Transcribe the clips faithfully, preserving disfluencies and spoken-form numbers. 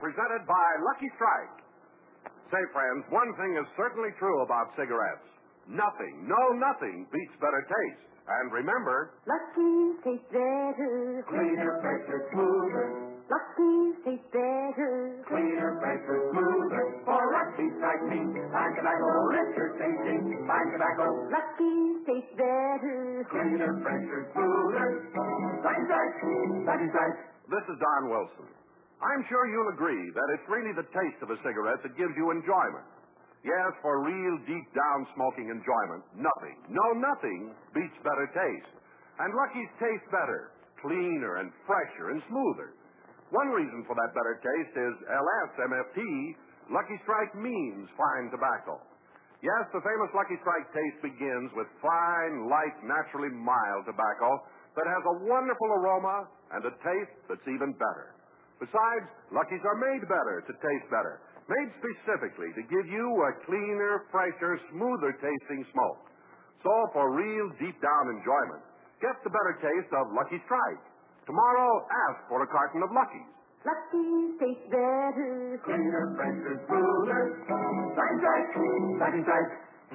presented by Lucky Strike. Say, friends, one thing is certainly true about cigarettes. Nothing, no nothing, beats better taste. And remember... Lucky's taste better. Cleaner, fresher, smoother. Lucky's taste better. Cleaner, fresher, smoother. For Lucky Strike means fine tobacco, richer tasting, fine tobacco. Lucky's taste better. Cleaner, fresher, smoother. Lucky Strike, Lucky Strike. This is Don Wilson. I'm sure you'll agree that it's really the taste of a cigarette that gives you enjoyment. Yes, for real deep-down smoking enjoyment, nothing, no nothing, beats better taste. And Lucky's taste better, cleaner and fresher and smoother. One reason for that better taste is L S M F T, Lucky Strike means fine tobacco. Yes, the famous Lucky Strike taste begins with fine, light, naturally mild tobacco that has a wonderful aroma and a taste that's even better. Besides, Lucky's are made better to taste better, made specifically to give you a cleaner, fresher, smoother tasting smoke. So for real deep-down enjoyment, get the better taste of Lucky Strike. Tomorrow, ask for a carton of Lucky's. Lucky's taste better. Cleaner, fresher, smoother. Lucky Strike, Lucky Strike.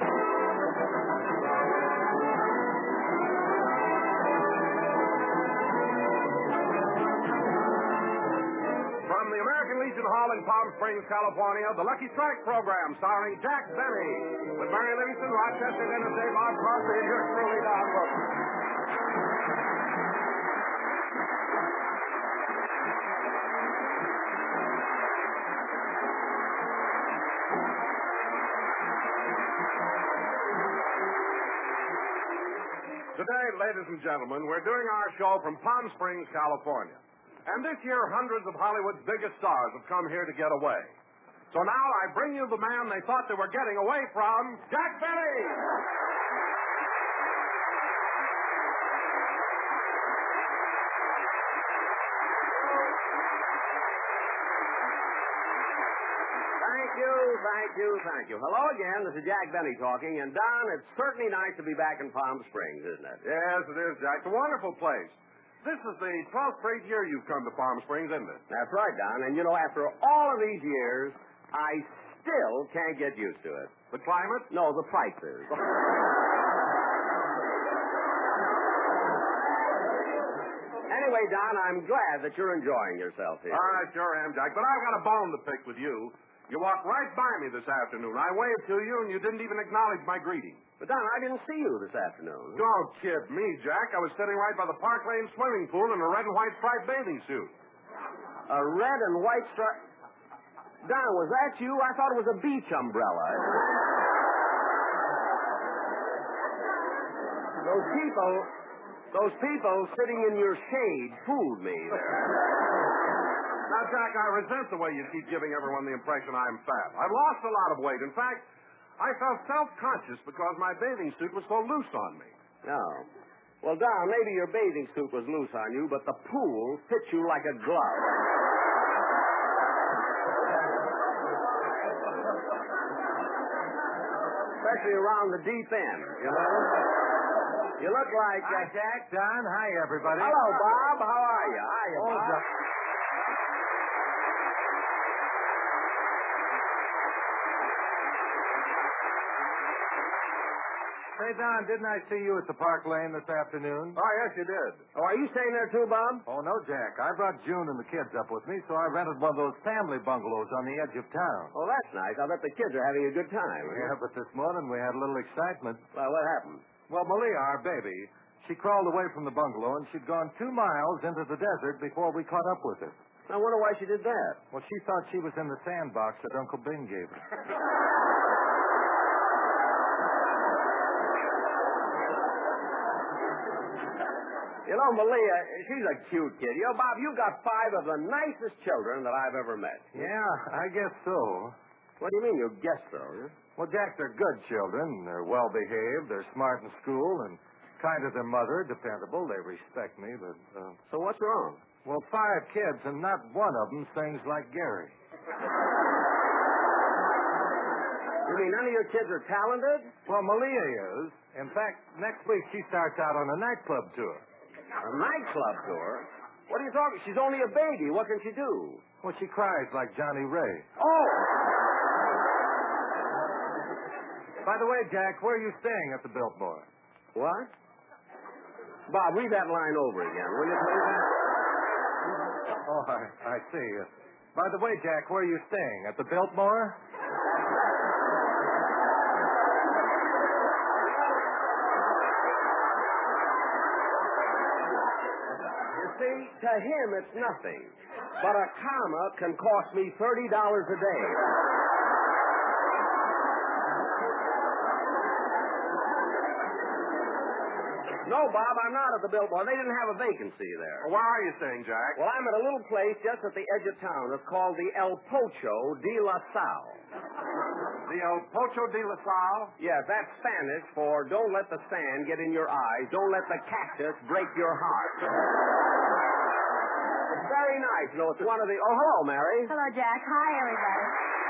From the American Legion Hall in Palm Springs, California, the Lucky Strike program starring Jack Benny with Mary Livingston, Rochester, Dennis Day, Bob Crosby, and yours truly, Don Wilson. Today, ladies and gentlemen, we're doing our show from Palm Springs, California. And this year, hundreds of Hollywood's biggest stars have come here to get away. So now I bring you the man they thought they were getting away from, Jack Benny! Thank you, thank you, thank you. Hello again. This is Jack Benny talking. And, Don, it's certainly nice to be back in Palm Springs, isn't it? Yes, it is, Jack. It's a wonderful place. This is the twelfth straight year you've come to Palm Springs, isn't it? That's right, Don. And, you know, after all of these years, I still can't get used to it. The climate? No, the prices. Anyway, Don, I'm glad that you're enjoying yourself here. I sure am, Jack. But I've got a bone to pick with you. You walked right by me this afternoon. I waved to you, and you didn't even acknowledge my greeting. But, Don, I didn't see you this afternoon. Don't kid me, Jack. I was sitting right by the Park Lane swimming pool in a red and white striped bathing suit. A red and white stripe... Don, was that you? I thought it was a beach umbrella. Those people... Those people sitting in your shade fooled me there. Now, Jack, I resent the way you keep giving everyone the impression I'm fat. I've lost a lot of weight. In fact, I felt self-conscious because my bathing suit was so loose on me. No. Well, Don, maybe your bathing suit was loose on you, but the pool fits you like a glove. Especially around the deep end, you know? You look like... Hi, uh, Jack, Don. Hi, everybody. Hello, Bob. How are you? Hiya, Oh, Bob. Jack. Say, Don, didn't I see you at the Park Lane this afternoon? Oh, yes, you did. Oh, are you staying there too, Bob? Oh, no, Jack. I brought June and the kids up with me, so I rented one of those family bungalows on the edge of town. Oh, that's nice. I bet the kids are having a good time. Yeah, but this morning we had a little excitement. Well, what happened? Well, Malia, our baby, she crawled away from the bungalow, and she'd gone two miles into the desert before we caught up with her. I wonder why she did that. Well, she thought she was in the sandbox that Uncle Ben gave her. You know, Malia, she's a cute kid. You know, Bob, you've got five of the nicest children that I've ever met. Yeah, I guess so. What do you mean you guess so? Well, Jack, they're good children. They're well-behaved. They're smart in school and kind to their mother, dependable. They respect me, but... Uh... So what's wrong? Well, five kids, and not one of them sings like Gary. You mean none of your kids are talented? Well, Malia is. In fact, next week she starts out on a nightclub tour. A nightclub tour? What are you talking? She's only a baby. What can she do? Well, she cries like Johnny Ray. Oh! By the way, Jack, where are you staying at the Biltmore? What? Bob, read that line over again, will you please? Oh, I, I see. Uh, by the way, Jack, where are you staying? At the Biltmore? You see, to him it's nothing. But a comma can cost me thirty dollars a day. No, Bob, I'm not at the Biltmore. They didn't have a vacancy there. Well, where are you staying, Jack? Well, I'm at a little place just at the edge of town. It's called the El Pocho de la Sal. The El Pocho de la Sal? Yes, that's Spanish for don't let the sand get in your eyes. Don't let the cactus break your heart. It's very nice. You know, it's one of the... Oh, hello, Mary. Hello, Jack. Hi, everybody.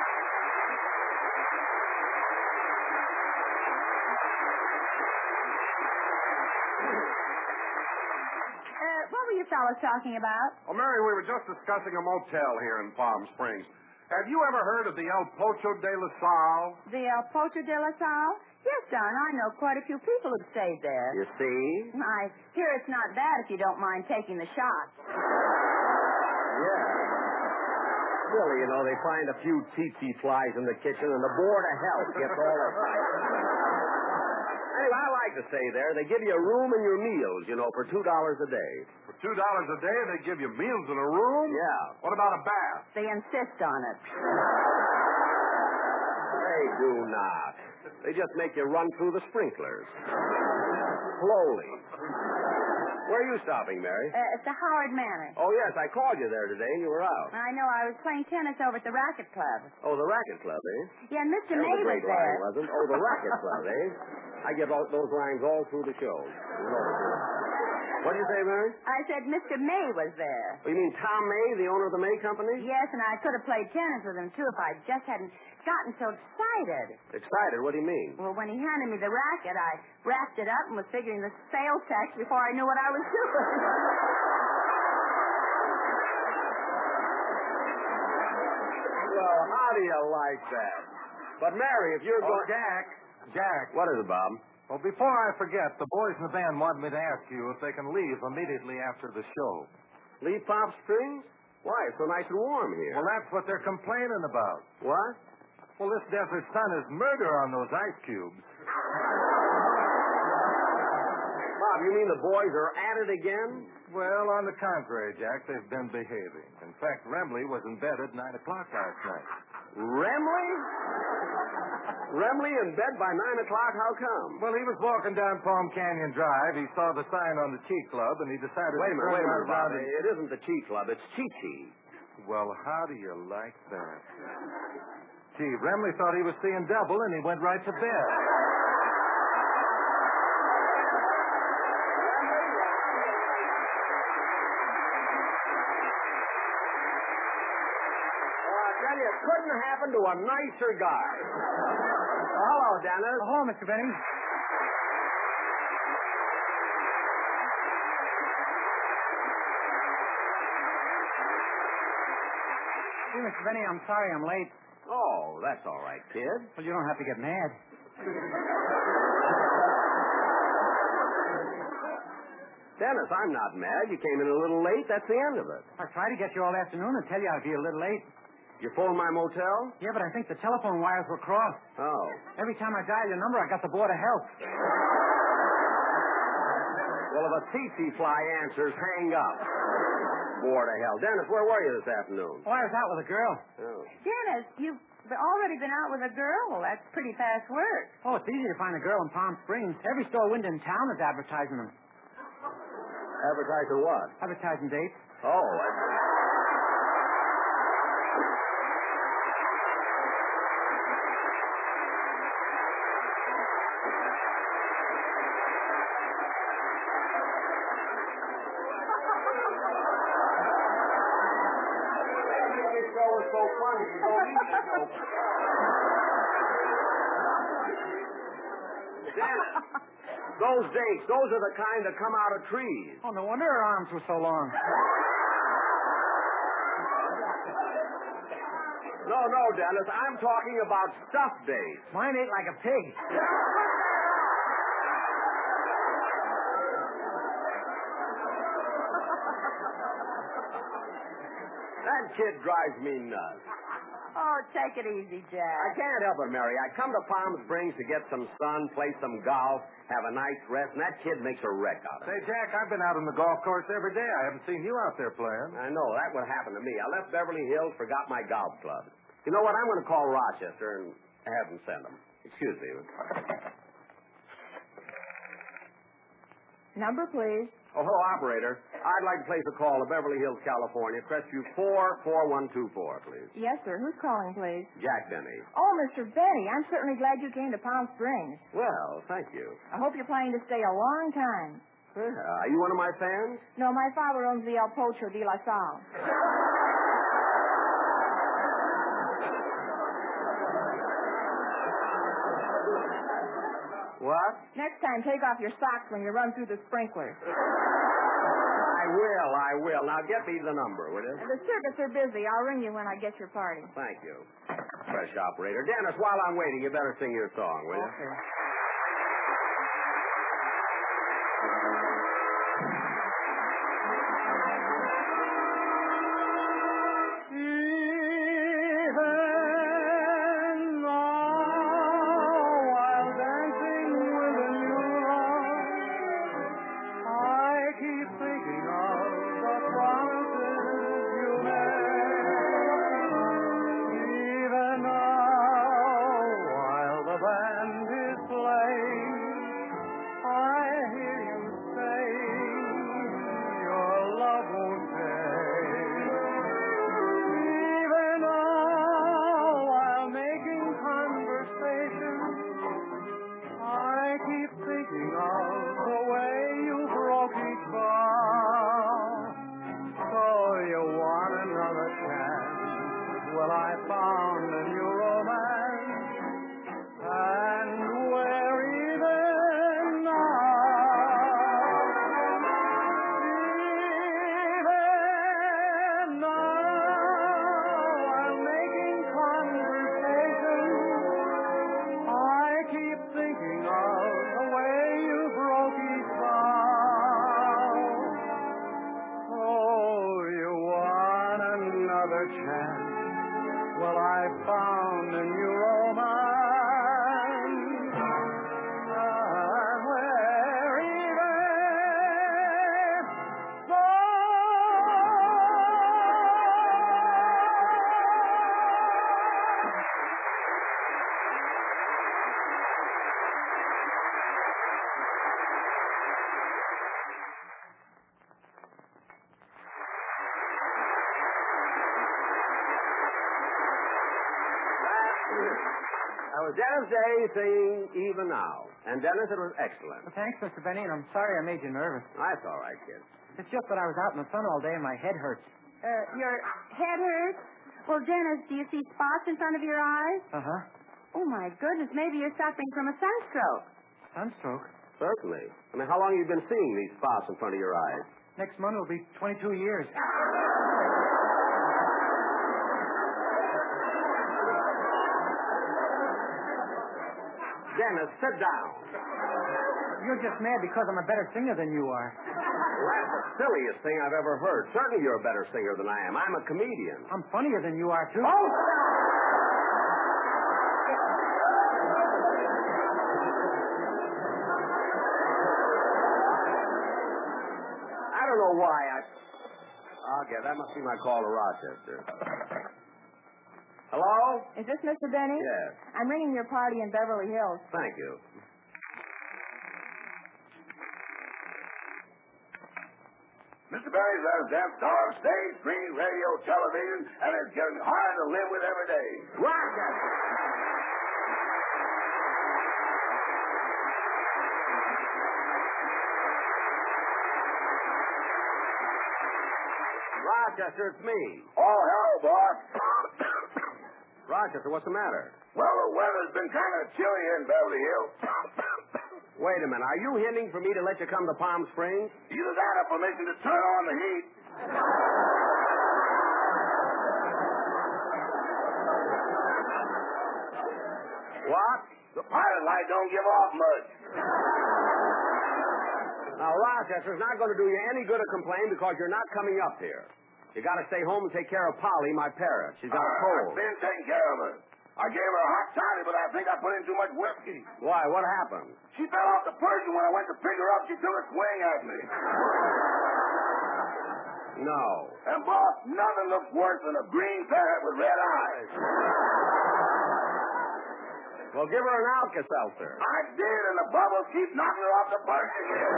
Uh, what were you fellas talking about? Well, Mary, we were just discussing a motel here in Palm Springs. Have you ever heard of the El Pocho de la Sal? The El Pocho de la Sal? Yes, Don, I know quite a few people who've stayed there. You see? I hear it's not bad if you don't mind taking the shot. Yeah. Really, you know, they find a few tsetse flies in the kitchen and the board of health gets all the... Anyway, I like to stay there. They give you a room and your meals, you know, for two dollars a day. For two dollars a day, they give you meals in a room? Yeah. What about a bath? They insist on it. They do not. They just make you run through the sprinklers. Slowly. Where are you stopping, Mary? Uh, it's the Howard Manor. Oh, yes, I called you there today and you were out. I know. I was playing tennis over at the Racket Club. Oh, the Racket Club, eh? Yeah, and Mister That May was a was great there. line, wasn't it? Oh, the Racket Club, eh? I get all, those lines all through the show. What did you say, Mary? I said Mister May was there. Oh, you mean Tom May, the owner of the May Company? Yes, and I could have played tennis with him, too, if I just hadn't gotten so excited. Excited? What do you mean? Well, when he handed me the racket, I wrapped it up and was figuring the sales tax before I knew what I was doing. Well, how do you like that? But, Mary, if you're Oh, going... Jack. Jack. What is it, Bob? Well, before I forget, the boys in the band want me to ask you if they can leave immediately after the show. Leave Pop Springs? Why? It's so nice and warm here. Well, that's what they're complaining about. What? Well, this desert sun is murder on those ice cubes. Bob, you mean the boys are at it again? Well, on the contrary, Jack, they've been behaving. In fact, Remley was in bed at nine o'clock last night. Remley? Remley in bed by nine o'clock? How come? Well, he was walking down Palm Canyon Drive. He saw the sign on the Cheat Club, and he decided Wait a to minute, turn wait a minute, Bob. around and... It isn't the Cheat Club. It's Chi-Chi. Well, how do you like that? Gee, Remley thought he was seeing double, and he went right to bed. It couldn't happen to a nicer guy. Oh, hello, Dennis. Oh, hello, Mister Benny. Hey, Mister Benny, I'm sorry I'm late. Oh, that's all right, kid. Well, you don't have to get mad. Dennis, I'm not mad. You came in a little late. That's the end of it. I tried to get you all afternoon and tell you I'd be a little late. You phoned my motel? Yeah, but I think the telephone wires were crossed. Oh. Every time I dial your number, I got the Board of Health. Well, if a tsetse fly answers, hang up. Board of hell. Dennis, where were you this afternoon? Oh, I was out with a girl. Oh. Dennis, you've already been out with a girl. Well, that's pretty fast work. Oh, it's easy to find a girl in Palm Springs. Every store window in town is advertising them. Advertising what? Advertising dates. Oh, I... so funny. You don't need to go. Dennis, those dates, those are the kind that come out of trees. Oh, no wonder her arms were so long. No, no, Dennis. I'm talking about stuffed dates. Mine ate like a pig. That kid drives me nuts. Oh, take it easy, I Jack. can't help it, Mary. I come to Palm Springs to get some sun, play some golf, have a nice rest, and that kid makes a wreck out of Say, it. Jack, I've been out on the golf course every day. I haven't seen you out there playing. I know. That would happen to me. I left Beverly Hills, forgot my golf club. You know what? I'm going to call Rochester and have them send them. Excuse me. Number, please. Oh, hello, operator. I'd like to place a call to Beverly Hills, California. Crestview four four one two four, please. Yes, sir. Who's calling, please? Jack Denny. Oh, Mister Benny, I'm certainly glad you came to Palm Springs. Well, thank you. I hope you're planning to stay a long time. Uh, are you one of my fans? No, my father owns the El Pocho de la Sal. What? Next time, take off your socks when you run through the sprinklers. I will, I will. Now get me the number, will you? The circuits are busy. I'll ring you when I get your party. Thank you. Fresh operator. Dennis, while I'm waiting, you better sing your song, will you? Okay. That was Dennis Day singing Even Now. And Dennis, it was excellent. Well, thanks, Mister Benny, and I'm sorry I made you nervous. That's all right, kid. It's just that I was out in the sun all day and my head hurts. Uh, your head hurts? Well, Dennis, do you see spots in front of your eyes? Uh-huh. Oh, my goodness. Maybe you're suffering from a sunstroke. Sunstroke? Certainly. I mean, how long have you been seeing these spots in front of your eyes? Next month will be twenty-two years. Dennis, sit down. You're just mad because I'm a better singer than you are. Well, that's the silliest thing I've ever heard. Certainly you're a better singer than I am. I'm a comedian. I'm funnier than you are, too. Oh! I don't know why I... Okay, that must be my call to Rochester. Hello? Is this Mister Benny? Yes. I'm ringing your party in Beverly Hills. Thank you. Mister Barry's out of damn star, stage, screen, radio, television, and it's getting hard to live with every day. Rochester! Rochester, it's me. Oh, hello, boss. Rochester, what's the matter? Well, the weather's been kind of chilly in Beverly Hills. Wait a minute. Are you hinting for me to let you come to Palm Springs? Either that or permission to turn on the heat. What? The pilot light don't give off much. Now, Rochester's not going to do you any good to complain because you're not coming up here. You got to stay home and take care of Polly, my parrot. She's got a Uh, cold. I've been taking care of her. I gave her a hot toddy, but I think I put in too much whiskey. Why? What happened? She fell off the Persian when I went to pick her up. She took a swing at me. No. And, boss, nothing looks worse than a green parrot with red eyes. Well, give her an Alka-Seltzer. I did, and the bubbles keep knocking her off the Persian here.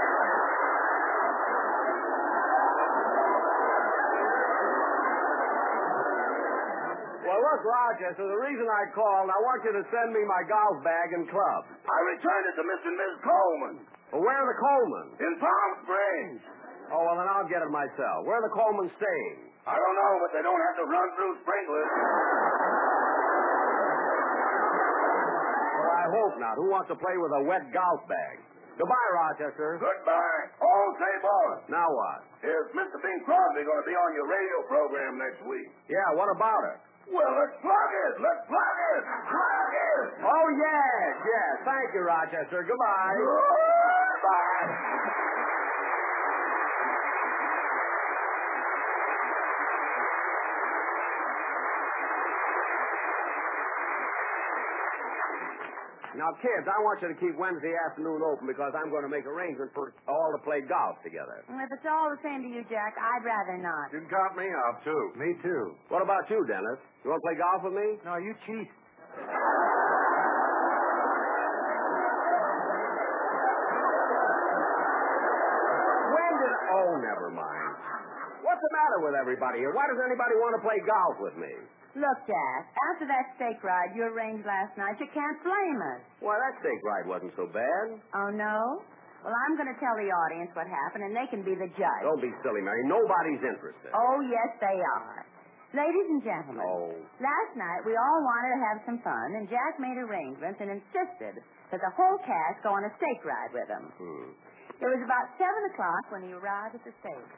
Well, look, Rochester, the reason I called, I want you to send me my golf bag and club. I returned it to Mister and Missus Coleman Well, where are the Colemans? in Palm Springs. Oh, well, then I'll get it myself. Where are the Colemans staying? I don't know, but they don't have to run through sprinklers. Well, I hope not. Who wants to play with a wet golf bag? Goodbye, Rochester. Goodbye. Oh, say, boss, Now what? is Mister Bing Crosby going to be on your radio program next week? Yeah, what about it? Well, let's plug it. Let's plug it. Plug it. Oh, yes, yes. Thank you, Rochester. Goodbye. Goodbye. Now, kids, I want you to keep Wednesday afternoon open because I'm going to make arrangements for all to play golf together. Well, if it's all the same to you, Jack, I'd rather not. You can count me out, too. Me too. What about you, Dennis? You want to play golf with me? No, you cheat. When did... Oh, never mind. What's the matter with everybody here? Why does anybody want to play golf with me? Look, Jack, after that steak ride you arranged last night, you can't blame us. Why, that steak ride wasn't so bad. Oh, no? Well, I'm going to tell the audience what happened, and they can be the judge. Don't be silly, Mary. Nobody's interested. Oh, yes, they are. Ladies and gentlemen, Oh. last night we all wanted to have some fun, and Jack made arrangements and insisted that the whole cast go on a steak ride with him. Hmm. It was about seven o'clock when he arrived at the stake.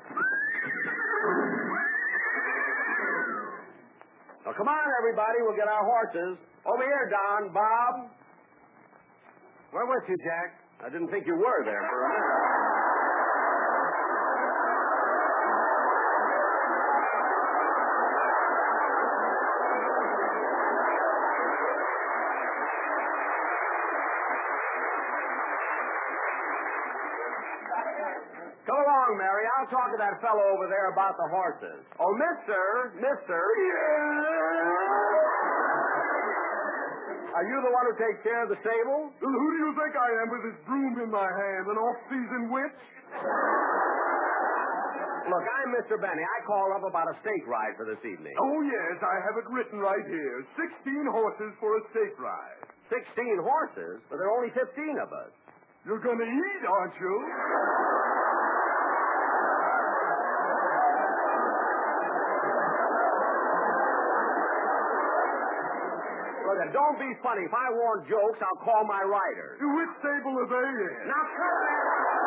Well, come on, everybody. We'll get our horses. Over here, Don. Bob. Where with you, Jack? I didn't think you were there for a minute. Come along, Mary. I'll talk to that fellow over there about the horses. Oh, mister, mister. Are you the one who takes care of the stable? Well, who do you think I am with this broom in my hand, an off-season witch? Look, I'm Mister Benny. I called up about a steak ride for this evening. Oh, yes, I have it written right here. Sixteen horses for a steak ride. Sixteen horses? But there are only fifteen of us. You're going to eat, aren't you? Look, don't be funny. If I want jokes, I'll call my riders. Which stable are they in? Now, cut that.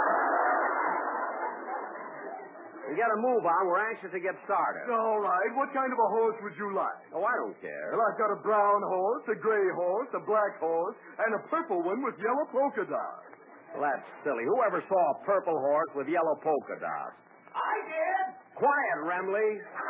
We got to move on. We're anxious to get started. All right. What kind of a horse would you like? Oh, I don't care. Well, I've got a brown horse, a gray horse, a black horse, and a purple one with yellow polka dots. Well, that's silly. Whoever saw a purple horse with yellow polka dots? I did. Quiet, Remley.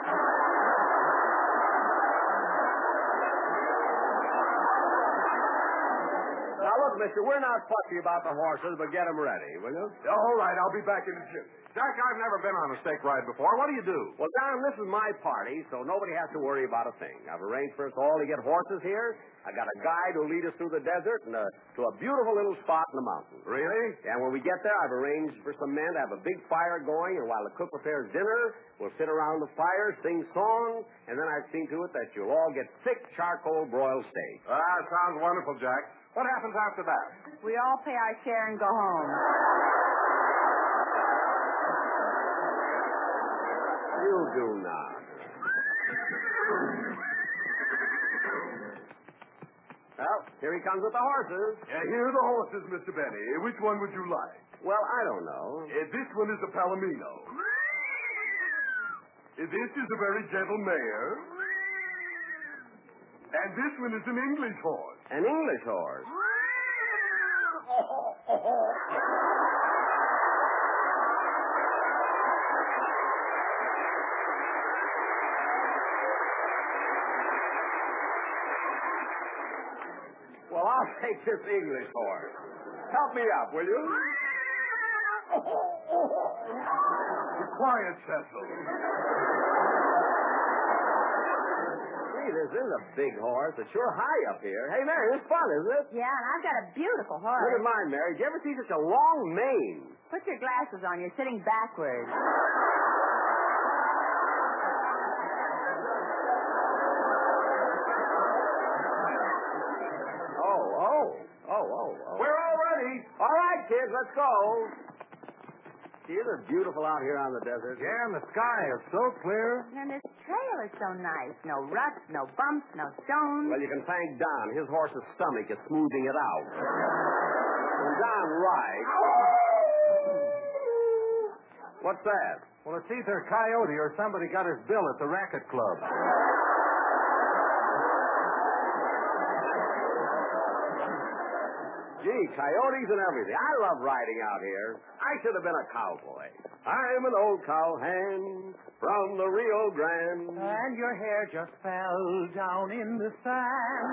Now, look, mister, we're not fussy about the horses, but get them ready, will you? All right. I'll be back in a jiffy. Jack, I've never been on a steak ride before. What do you do? Well, Don, this is my party, so nobody has to worry about a thing. I've arranged for us all to get horses here. I got a guide who'll lead us through the desert and uh, to a beautiful little spot in the mountains. Really? And when we get there, I've arranged for some men to have a big fire going, and while the cook prepares dinner, we'll sit around the fire, sing songs, and then I've seen to it that you'll all get thick charcoal broiled steak. Ah, sounds wonderful, Jack. What happens after that? We all pay our share and go home. You do not. Well, here he comes with the horses. Yeah, here are the horses, Mister Benny. Which one would you like? Well, I don't know. Uh, this one is a Palomino. Uh, this is a very gentle mare. And this one is an English horse. An English horse? Well, I'll take this English horse. Help me up, will you? Be quiet, Cecil. Gee, this is a big horse. It's sure high up here. Hey, Mary, this is fun, isn't it? Yeah, and I've got a beautiful horse. Look at mine, Mary. Did you ever see such a long mane? Put your glasses on. You're sitting backwards. Oh, oh, oh, oh, oh. We're all ready. All right, kids, let's go. See, isn't it beautiful out here on the desert? Yeah, and the sky is so clear. And this trail is so nice. No ruts, no bumps, no stones. Well, you can thank Don. His horse's stomach is smoothing it out. When Don rides... What's that? Well, it's either Coyote or somebody got his bill at the racket club. Gee, coyotes and everything. I love riding out here. I should have been a cowboy. I'm an old cowhand from the Rio Grande. And your hair just fell down in the sand.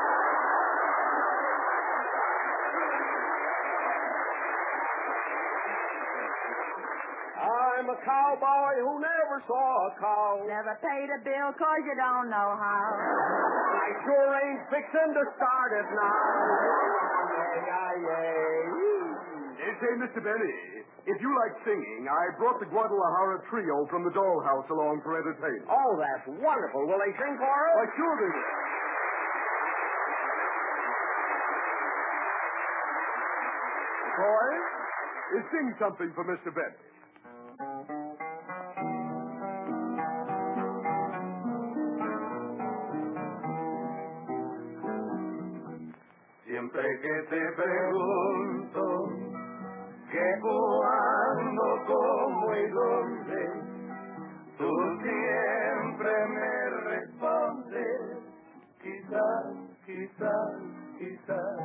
I'm a cowboy who never saw a cow. Never paid a bill 'cause you don't know how. I sure ain't fixing to start it now. Hey, say, Mister Benny, if you like singing, I brought the Guadalajara Trio from the Dollhouse along for entertainment. Oh, that's wonderful. Will they sing for us? Why, sure they will. Boy, sing something for Mister Benny. Siempre que te pregunto que cuándo, cómo y dónde, tú siempre me respondes, quizás, quizás, quizás.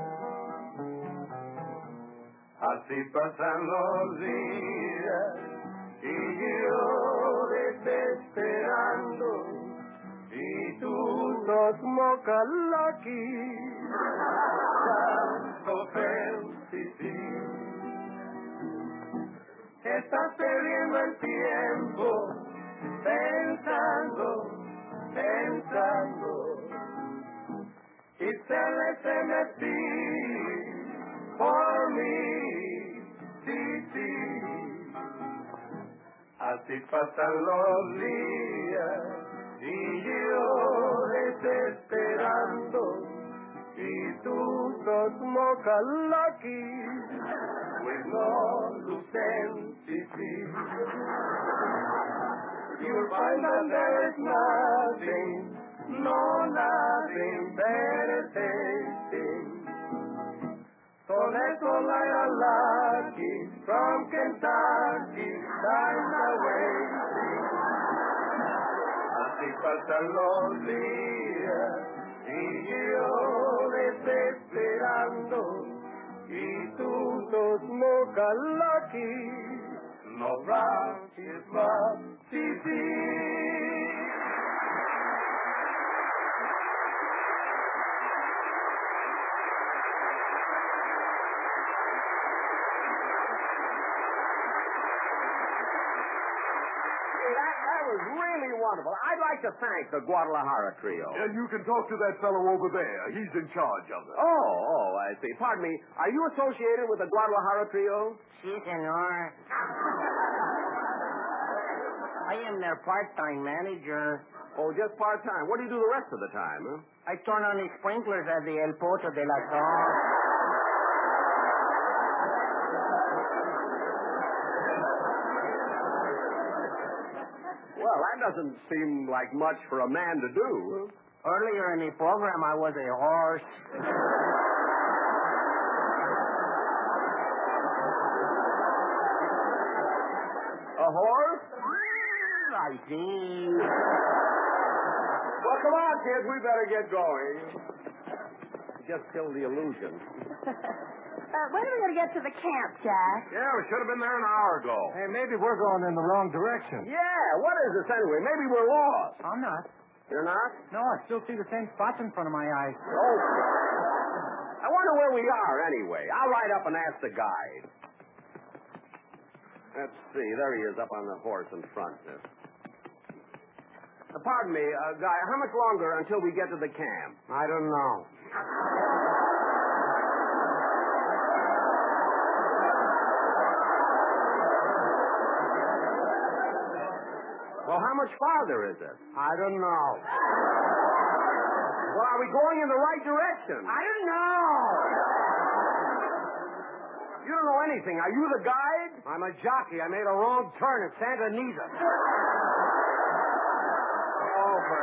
Así pasan los días y yo desesperando y tú Los mocalaki. tanto sí. Estás perdiendo el tiempo pensando, pensando y se le se metí por mí, sí, sí. Así pasan los días y yo desesperando y tú Los mocalaki. with no lucency. You'll find that there is nothing, no nothing better tasting. So let's go light a lucky from Kentucky, down the way. Así pasan los días y yo desesperando y tú Los mocalaki. no rock is rock, sí, sí. That, that was really wonderful. I'd like to thank the Guadalajara Trio. And you can talk to that fellow over there. He's in charge of it. Oh, oh, I see. Pardon me. Are you associated with the Guadalajara Trio? Si, senor. I am their part-time manager. Oh, just part-time. What do you do the rest of the time, huh? I turn on the sprinklers at the El Pozo de la Torre. Well, that doesn't seem like much for a man to do. Earlier in the program, I was a horse. A horse? I see. Well, come on, kids. We better get going. Just killed the illusion. Uh, when are we going to get to the camp, Jack? Yeah, we should have been there an hour ago. Hey, maybe we're going in the wrong direction. Yeah, what is this anyway? Maybe we're lost. I'm not. You're not? No, I still see the same spots in front of my eyes. Oh. I wonder where we are anyway. I'll ride up and ask the guide. Let's see. There he is up on the horse in front. Uh, pardon me, uh, Guy, how much longer until we get to the camp? I don't know. Well, how much farther is it? I don't know. Well, are we going in the right direction? I don't know. You don't know anything. Are you the guide? I'm a jockey. I made a wrong turn at Santa Anita. Oh, for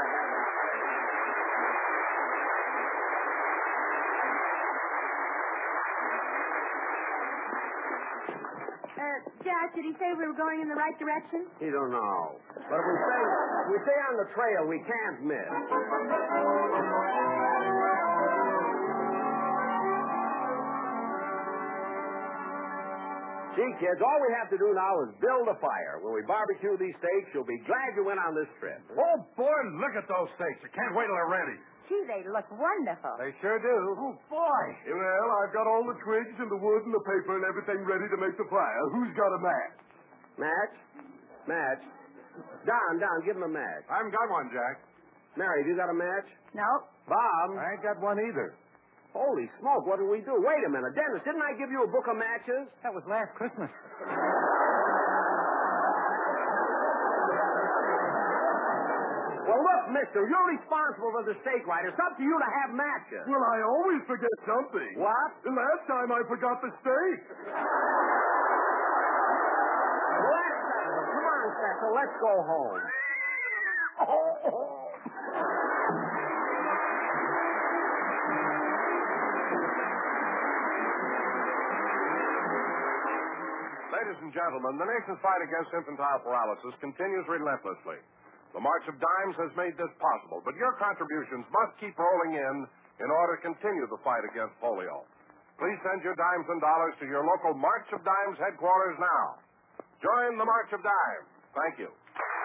Uh, Jack, did he say we were going in the right direction? He don't know. But if we stay, if we stay on the trail, we can't miss. Gee, kids, all we have to do now is build a fire. When we barbecue these steaks, you'll be glad you went on this trip. Oh, boy, look at those steaks. I can't wait till they're ready. Gee, they look wonderful. They sure do. Oh, boy. Well, I've got all the twigs and the wood and the paper and everything ready to make the fire. Who's got a match? Match? Match? Don, Don, give him a match. I haven't got one, Jack. Mary, have you got a match? No. Bob? I ain't got one either. Holy smoke, what do we do? Wait a minute. Dennis, didn't I give you a book of matches? That was last Christmas. Well, look, mister, you're responsible for the steak, right? It's up to you to have matches. Well, I always forget something. What? The last time I forgot the steak. Well, that's settled. Come on, Cecil, let's go home. Ladies and gentlemen, the nation's fight against infantile paralysis continues relentlessly. The March of Dimes has made this possible, but your contributions must keep rolling in in order to continue the fight against polio. Please send your dimes and dollars to your local March of Dimes headquarters now. Join the March of Dimes. Thank you.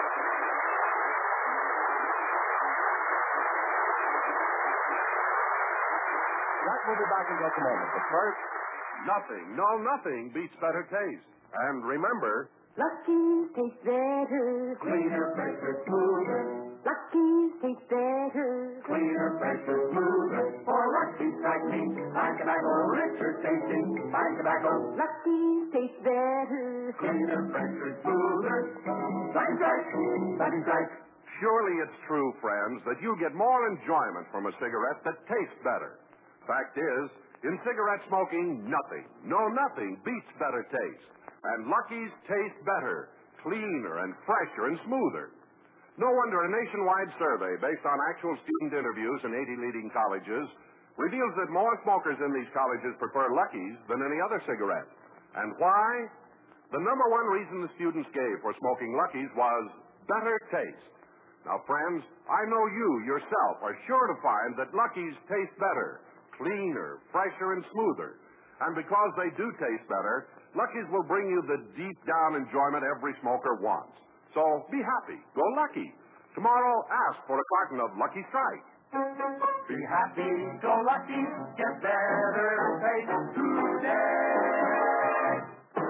Jack will be back in just a moment, but first, nothing, no nothing beats better taste. And remember, Lucky's taste better. Cleaner, fresher, smoother. Lucky's taste better. Cleaner, fresher, smoother. For Lucky's strike meat, fine tobacco, richer tasting, fine tobacco. Lucky's taste better. Cleaner, fresher, smoother. Lucky strike, Lucky strike. surely it's true, friends, that you get more enjoyment from a cigarette that tastes better. Fact is, in cigarette smoking, nothing, no nothing beats better taste. And Lucky's taste better, cleaner and fresher and smoother. No wonder a nationwide survey based on actual student interviews in eighty leading colleges reveals that more smokers in these colleges prefer Lucky's than any other cigarette. And why? The number one reason the students gave for smoking Lucky's was better taste. Now, friends, I know you yourself are sure to find that Lucky's taste better, cleaner, fresher, and smoother. And because they do taste better, Lucky's will bring you the deep-down enjoyment every smoker wants. So be happy. Go Lucky. Tomorrow, ask for a carton of Lucky Strike. Be happy, go lucky, get better taste today.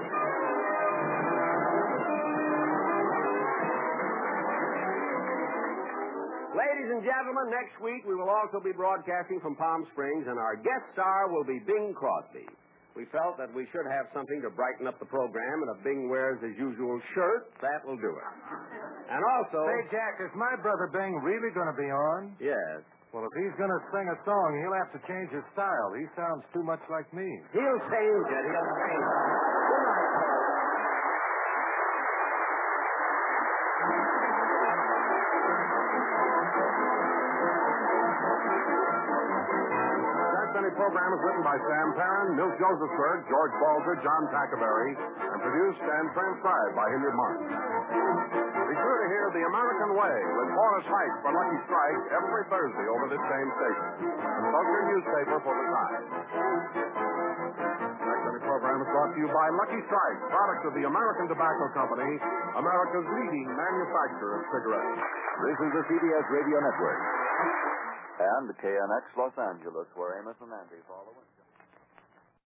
Ladies and gentlemen, next week we will also be broadcasting from Palm Springs, and our guest star will be Bing Crosby. We felt that we should have something to brighten up the program, and if Bing wears his usual shirt, that will do it. And also... Say, Jack, is my brother Bing really going to be on? Yes. Well, if he's going to sing a song, he'll have to change his style. He sounds too much like me. He'll change it. He'll change it. Good night, folks. Jack Benny program is written by Sam Perrin, Milt Josephsberg, George Balzer, John Tackaberry, and produced and transcribed by Hilliard Marks. sure to hear The American Way with Horace Height for Lucky Strike every Thursday over this same station. Consult your newspaper for the time. Next on the program is brought to you by Lucky Strike, product of the American Tobacco Company, America's leading manufacturer of cigarettes. This is the C B S Radio Network. And K N X Los Angeles, where Amos and Andy follow.